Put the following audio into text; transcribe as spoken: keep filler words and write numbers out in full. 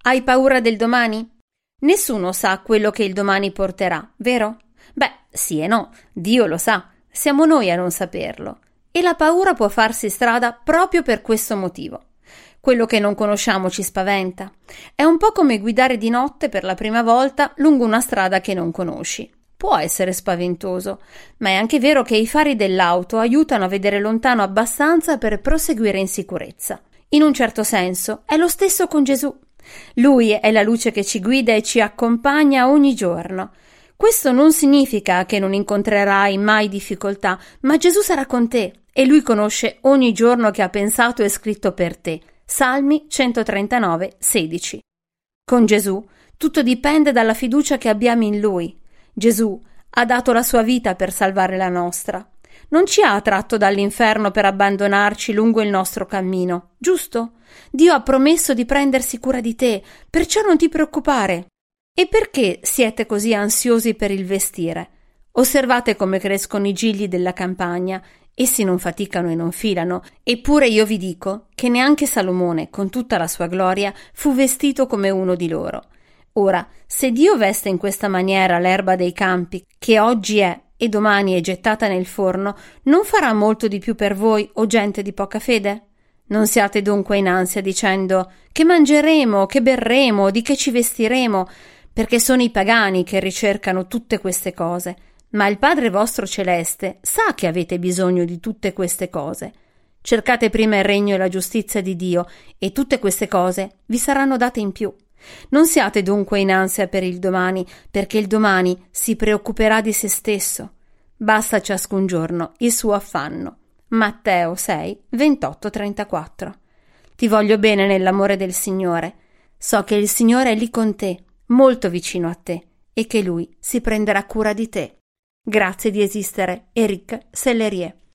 Hai paura del domani? Nessuno sa quello che il domani porterà, vero? Beh, sì e no, Dio lo sa, siamo noi a non saperlo. E la paura può farsi strada proprio per questo motivo. Quello che non conosciamo ci spaventa. È un po' come guidare di notte per la prima volta lungo una strada che non conosci. Può essere spaventoso, ma è anche vero che i fari dell'auto aiutano a vedere lontano abbastanza per proseguire in sicurezza. In un certo senso è lo stesso con Gesù. Lui è la luce che ci guida e ci accompagna ogni giorno. Questo non significa che non incontrerai mai difficoltà, ma Gesù sarà con te e Lui conosce ogni giorno che ha pensato e scritto per te. Salmi centotrentanove, sedici. Con Gesù tutto dipende dalla fiducia che abbiamo in Lui. Gesù ha dato la sua vita per salvare la nostra. Non ci ha tratto dall'inferno per abbandonarci lungo il nostro cammino, giusto? Dio ha promesso di prendersi cura di te, perciò non ti preoccupare. E perché siete così ansiosi per il vestire? Osservate come crescono i gigli della campagna. Essi non faticano e non filano, eppure io vi dico che neanche Salomone, con tutta la sua gloria, fu vestito come uno di loro. Ora, se Dio veste in questa maniera l'erba dei campi, che oggi è e domani è gettata nel forno, non farà molto di più per voi, o gente di poca fede? Non siate dunque in ansia dicendo: che mangeremo, che berremo, di che ci vestiremo, perché sono i pagani che ricercano tutte queste cose. Ma il Padre vostro celeste sa che avete bisogno di tutte queste cose. Cercate prima il regno e la giustizia di Dio, e tutte queste cose vi saranno date in più. Non siate dunque in ansia per il domani, perché il domani si preoccuperà di se stesso. Basta ciascun giorno il suo affanno. Matteo sei, ventotto trentaquattro. Ti voglio bene nell'amore del Signore. So che il Signore è lì con te, molto vicino a te, e che Lui si prenderà cura di te. Grazie di esistere, Éric Sellerier.